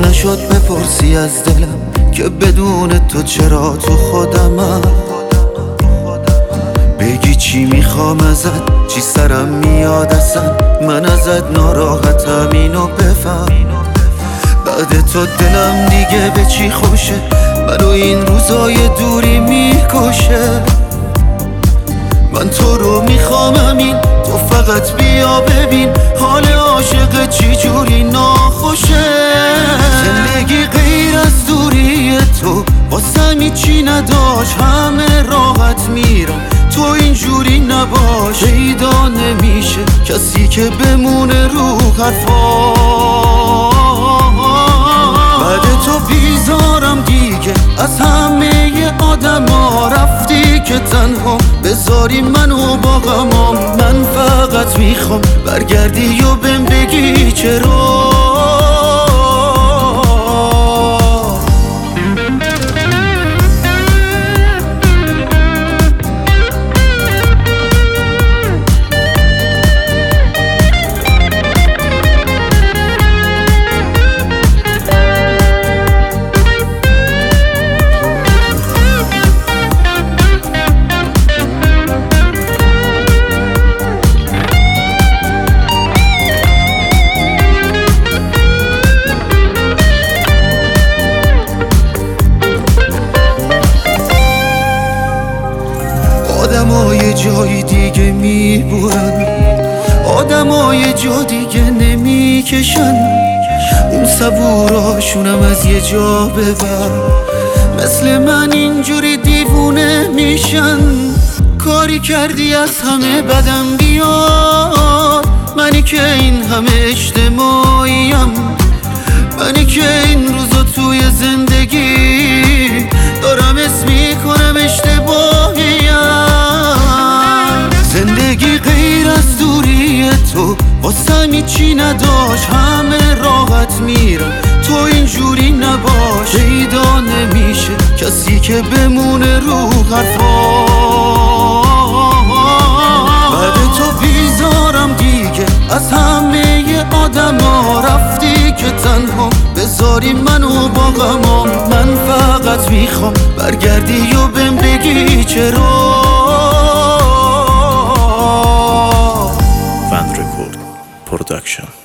نشد بپرسی از دلم که بدون تو چرا تو خودمم. بگی چی میخوام ازت، چی سرم میاد اصلا، من ازت ناراحتم اینو بفهم. بعد تو دلم دیگه به چی خوشه، منو این روزای دوری میکشه. من تو رو میخوام همین، تو فقط بیا ببین حال عاشق چی جوری ناخوشه. زندگی غیر از دوری تو واسم هیچی نداشت، همه راحت میرم تو اینجوری نباش. پیدا نمیشه کسی که بمونه رو حرفا. بعد تو بیزارم دیگه از همه آدم ها، رفتی که تنها بذاری منو با غمام. من فقط میخوام برگردی و بهم بگی چرا. آدمای جای دیگه میبورن، آدمای جا دیگه نمیکشن. اون صبوراشونم از یه جا ببر، مثل من اینجوری دیوونه میشن. کاری کردی از همه بدم بیاد، منی که این همه اجتماعیم، منی که این روزا توی زندگی دارم اسم میکنم اشتباهیم. زندگی غیر از دوری تو واسم هیچی نداشت، همه راحت میرم تو اینجوری نباش. پیدا نمیشه کسی که بمونه رو حرفا. بعد تو بیزارم دیگه از همه آدم ها، رفتی که تنها بذاری منو با غمام. من فقط میخوام برگردی و بهم بگی چرا. Van Record Production.